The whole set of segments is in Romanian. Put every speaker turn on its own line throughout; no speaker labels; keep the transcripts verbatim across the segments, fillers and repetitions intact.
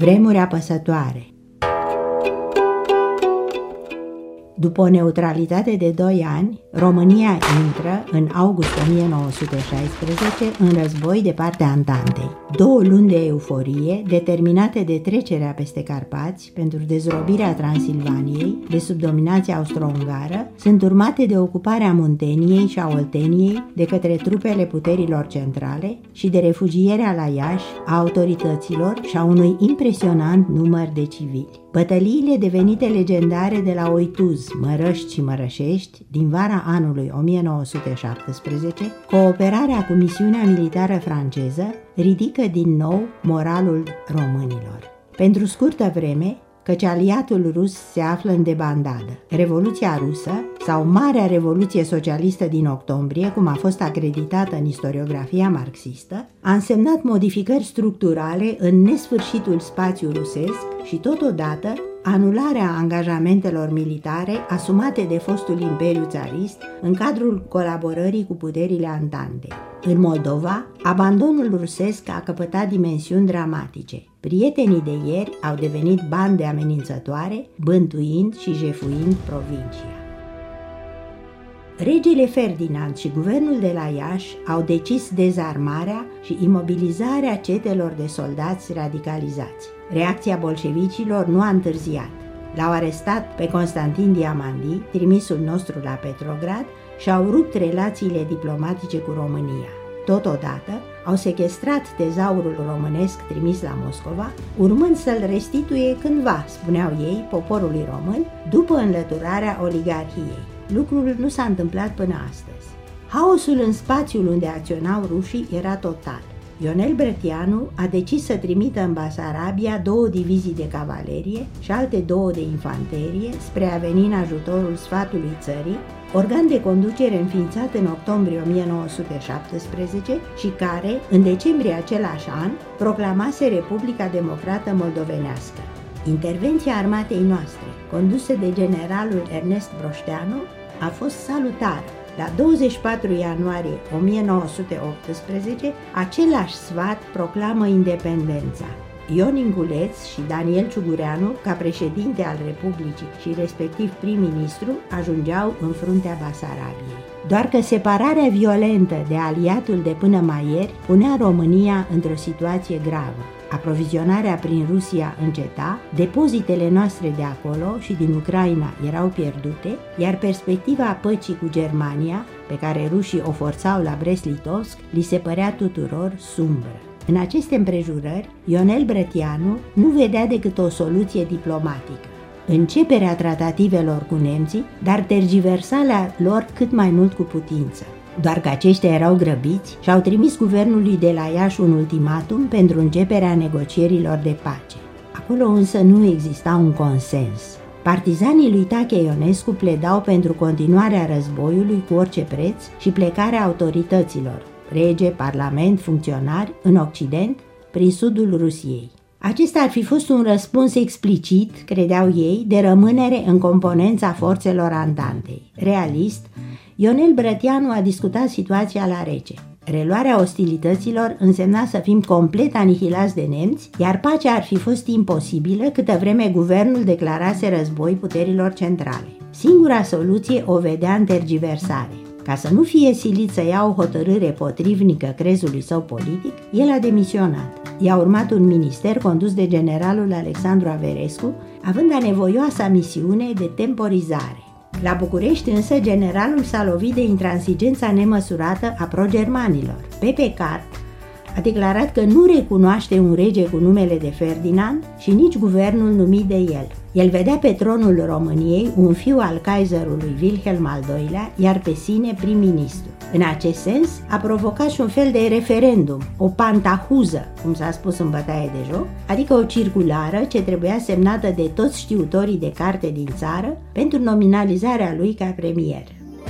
Vremuri apăsătoare. După o neutralitate de doi ani, România intră, în august o mie nouă sute șaisprezece, în război de partea Antantei. Două luni de euforie, determinate de trecerea peste Carpați pentru dezrobirea Transilvaniei de sub dominația austro-ungară, sunt urmate de ocuparea Munteniei și a Olteniei de către trupele puterilor centrale și de refugierea la Iași a autorităților și a unui impresionant număr de civili. Bătăliile devenite legendare de la Oituz, Mărăști și Mărășești din vara anului o mie nouă sute șaptesprezece, cooperarea cu misiunea militară franceză, ridică din nou moralul românilor. Pentru scurtă vreme, căci aliatul rus se află în debandadă. Revoluția rusă, sau Marea Revoluție Socialistă din octombrie, cum a fost acreditată în istoriografia marxistă, a însemnat modificări structurale în nesfârșitul spațiu rusesc și, totodată, anularea angajamentelor militare asumate de fostul Imperiu Țarist în cadrul colaborării cu puterile Antantei. În Moldova, abandonul rusesc a căpătat dimensiuni dramatice. Prietenii de ieri au devenit bande amenințătoare, bântuind și jefuind provincia. Regele Ferdinand și guvernul de la Iași au decis dezarmarea și imobilizarea cetelor de soldați radicalizați. Reacția bolșevicilor nu a întârziat. L-au arestat pe Constantin Diamandi, trimisul nostru la Petrograd, și au rupt relațiile diplomatice cu România. Totodată, au sequestrat tezaurul românesc trimis la Moscova, urmând să-l restituie cândva, spuneau ei, poporului român, după înlăturarea oligarhiei. Lucrul nu s-a întâmplat până astăzi. Haosul în spațiul unde acționau rușii era total. Ionel Brătianu a decis să trimită în Basarabia două divizii de cavalerie și alte două de infanterie spre a veni în ajutorul Sfatului Țării, organ de conducere înființat în octombrie o mie nouă sute șaptesprezece și care, în decembrie același an, proclamase Republica Democrată Moldovenească. Intervenția armatei noastre, condusă de generalul Ernest Broșteanu, a fost salutară. La douăzeci și patru ianuarie o mie nouă sute optsprezece, același sfat proclamă independența. Ion Inguleț și Daniel Ciugureanu, ca președinte al Republicii și respectiv prim-ministru, ajungeau în fruntea Basarabiei. Doar că separarea violentă de aliatul de până mai ieri punea România într-o situație gravă. Aprovizionarea prin Rusia înceta, depozitele noastre de acolo și din Ucraina erau pierdute, iar perspectiva păcii cu Germania, pe care rușii o forțau la Brest-Litovsk, li se părea tuturor sumbră. În aceste împrejurări, Ionel Brătianu nu vedea decât o soluție diplomatică: începerea tratativelor cu nemții, dar tergiversarea lor cât mai mult cu putință. Doar că aceștia erau grăbiți și au trimis guvernului de la Iași un ultimatum pentru începerea negocierilor de pace. Acolo însă nu exista un consens. Partizanii lui Tache Ionescu pledau pentru continuarea războiului cu orice preț și plecarea autorităților, rege, parlament, funcționari, în Occident, prin sudul Rusiei. Acesta ar fi fost un răspuns explicit, credeau ei, de rămânere în componența forțelor Antantei. Realist, Ionel Brătianu a discutat situația la rece. Reluarea ostilităților însemna să fim complet anihilați de nemți, iar pacea ar fi fost imposibilă câtă vreme guvernul declarase război puterilor centrale. Singura soluție o vedea în tergiversare. Ca să nu fie silit să ia o hotărâre potrivnică crezului său politic, el a demisionat. I-a urmat un minister condus de generalul Alexandru Averescu, având anevoioasa misiune de temporizare. La București însă generalul s-a lovit de intransigența nemăsurată a pro-germanilor. Pepe Cart a declarat că nu recunoaște un rege cu numele de Ferdinand și nici guvernul numit de el. El vedea pe tronul României un fiu al Kaiserului Wilhelm al doilea, iar pe sine prim-ministru. În acest sens, a provocat și un fel de referendum, o pantahuză, cum s-a spus în bătaie de joc, adică o circulară ce trebuia semnată de toți știutorii de carte din țară pentru nominalizarea lui ca premier.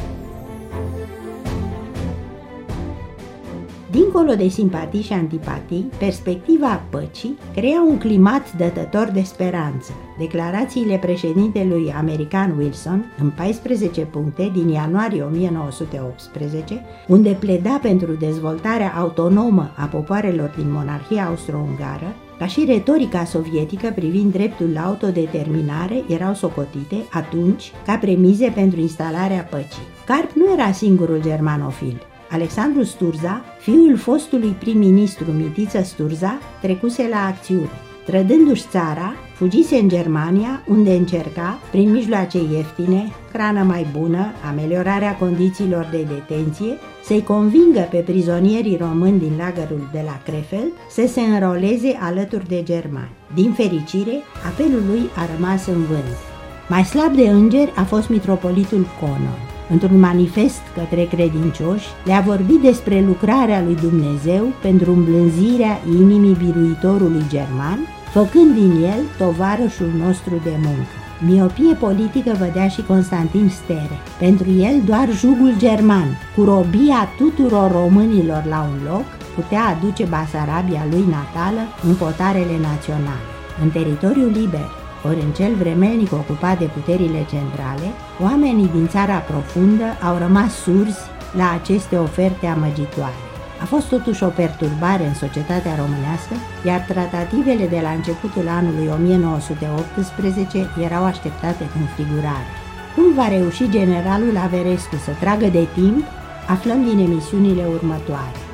Dincolo de simpatii și antipatii, perspectiva păcii crea un climat dătător de speranță. Declarațiile președintelui american Wilson, în paisprezece puncte din ianuarie o mie nouă sute optsprezece, unde pleda pentru dezvoltarea autonomă a popoarelor din monarhia austro-ungară, ca și retorica sovietică privind dreptul la autodeterminare, erau socotite atunci ca premize pentru instalarea păcii. Karp nu era singurul germanofil. Alexandru Sturza, fiul fostului prim-ministru Mitiță Sturza, trecuse la acțiune. Trădându-și țara, fugise în Germania, unde încerca, prin mijloace ieftine, hrană mai bună, ameliorarea condițiilor de detenție, să-i convingă pe prizonierii români din lagărul de la Krefeld să se înroleze alături de germani. Din fericire, apelul lui a rămas în vânt. Mai slab de îngeri a fost mitropolitul Conon. Într-un manifest către credincioși, le-a vorbit despre lucrarea lui Dumnezeu pentru îmblânzirea inimii biruitorului german, făcând din el tovarășul nostru de muncă. Miopie politică vădea și Constantin Stere. Pentru el doar jugul german, cu robia tuturor românilor la un loc, putea aduce Basarabia lui natală în potarele naționale. În teritoriul liber, ori în cel vremelnic ocupat de puterile centrale, oamenii din țara profundă au rămas surzi la aceste oferte amăgitoare. A fost totuși o perturbare în societatea românească, iar tratativele de la începutul anului o mie nouă sute optsprezece erau așteptate cu înfrigurare. Cum va reuși generalul Averescu să tragă de timp, aflăm din emisiunile următoare.